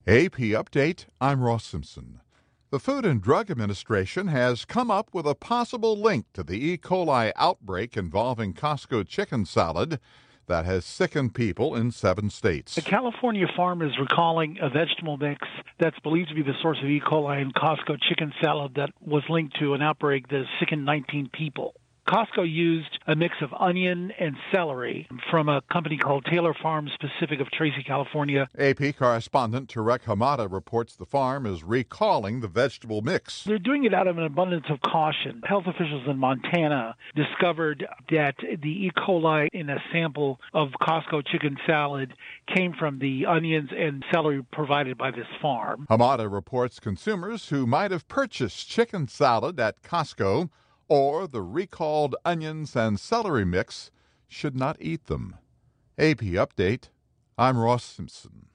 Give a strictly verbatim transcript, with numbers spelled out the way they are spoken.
A P Update, I'm Ross Simpson. The Food and Drug Administration has come up with a possible link to the E. coli outbreak involving Costco chicken salad that has sickened people in seven states. A California farm is recalling a vegetable mix that's believed to be the source of E. coli in Costco chicken salad that was linked to an outbreak that has sickened nineteen people. Costco used a mix of onion and celery from a company called Taylor Farms Pacific of Tracy, California. A P correspondent Tarek Hamada reports the farm is recalling the vegetable mix. They're doing it out of an abundance of caution. Health officials in Montana discovered that the E. coli in a sample of Costco chicken salad came from the onions and celery provided by this farm. Hamada reports consumers who might have purchased chicken salad at Costco or the recalled onions and celery mix should not eat them. A P Update, I'm Ross Simpson.